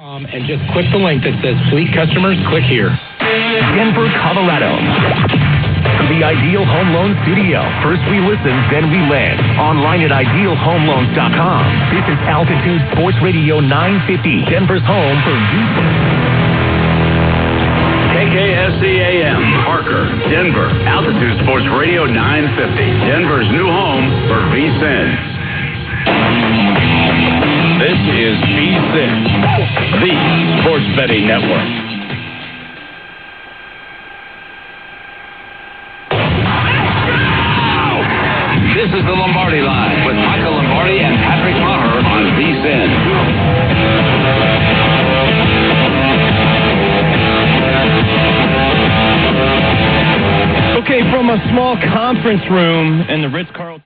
And just click the link that says Fleet Customers, click here. Denver, Colorado. The Ideal Home Loan Studio. First we listen, then we land. Online at idealhomeloans.com. This is Altitude Sports Radio 950, Denver's home for KKSC-AM, Parker, Denver. Altitude Sports Radio 950, Denver's new home for VSiN. This is VSiN, the sports betting network. This is the Lombardi Line with Michael Lombardi and Patrick Maher on VSiN. Okay, from a small conference room in the Ritz-Carlton.